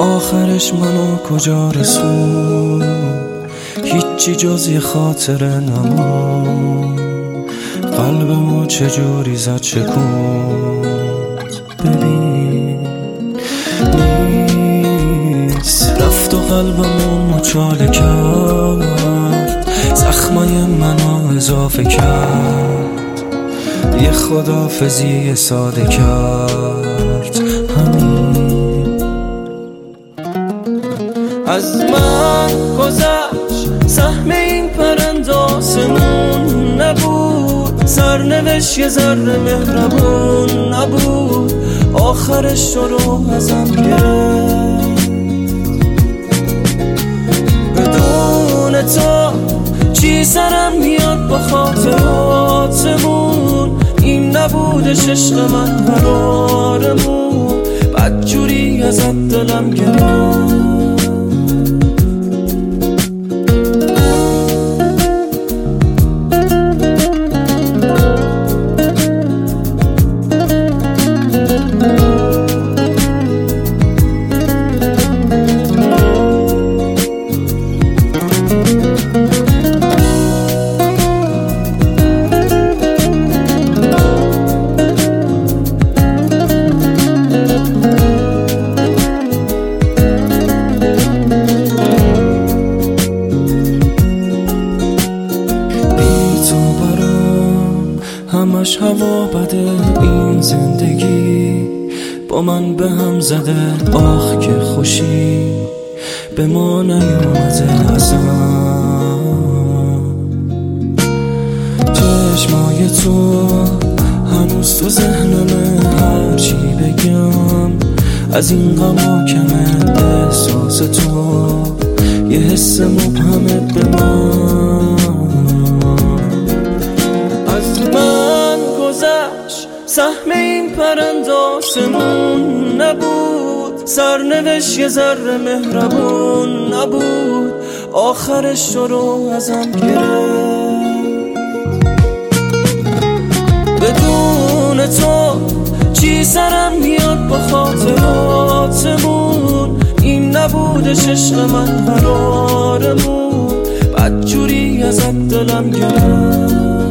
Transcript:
آخرش منو کجا رسون؟ هیچی جز یه خاطره نمون. قلبمو چجوری زد شکوند، ببین نیست. رفت و قلبمو مچاله کرد، زخمای منو اضافه کرد. یه خداحافظی ساده کرد، همین. از من گذشت سهم این پرنده آسمون نبود، سرنوشت یه ذره مهربون نبود. آخرش رو ازم گرفت. بدون تو چی سرم میاد با خاطراتمون؟ این نبودش عشق من قرارمون، بدجوری ازت دلم گرفت. همش هوا بده این زندگی، با من به هم زده. آخ که خوشی به ما نیومده اصلا. چشمای تو هنوز تو ذهنمه، هرچی بگم از این غم کمه. احساس تو یه حس مبهمه به من. سهم این پرنده آسمون نبود، سرنوشت یه ذره مهربون نبود. آخرش رو ازم گرفت. بدون تو چی سرم میاد با خاطراتمون؟ این نبودش عشق من قرارمون، بدجوری ازت دلم گرفت.